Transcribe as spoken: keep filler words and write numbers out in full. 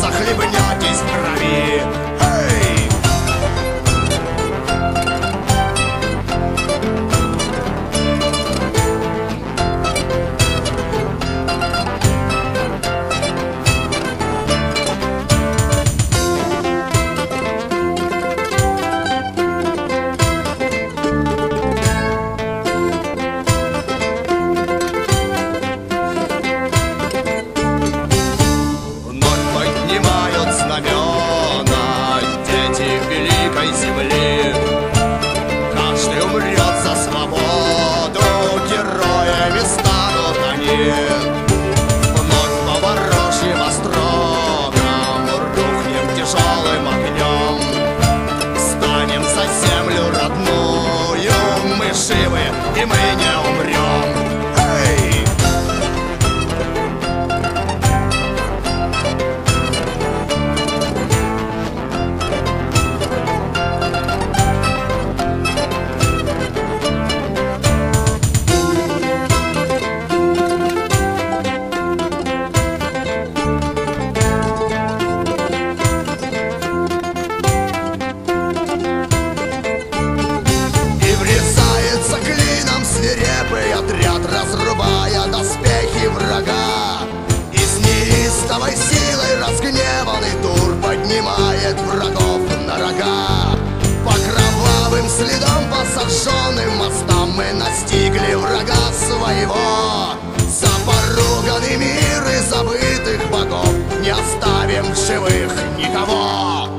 захлебнетесь в крови. Эй! Земли. Каждый умрет за свободу, героями станут они. Вновь по ворожьим острогам рухнем тяжелым огнем. Станем за землю родную, мы живы и мы не умрем. Эй! Свирепый отряд, разрубая доспехи врага, и с неистовой силой разгневанный Тур поднимает врагов на рога. По кровавым следам, по сожженным мостам мы настигли врага своего. За поруганный мир и забытых богов не оставим в живых никого.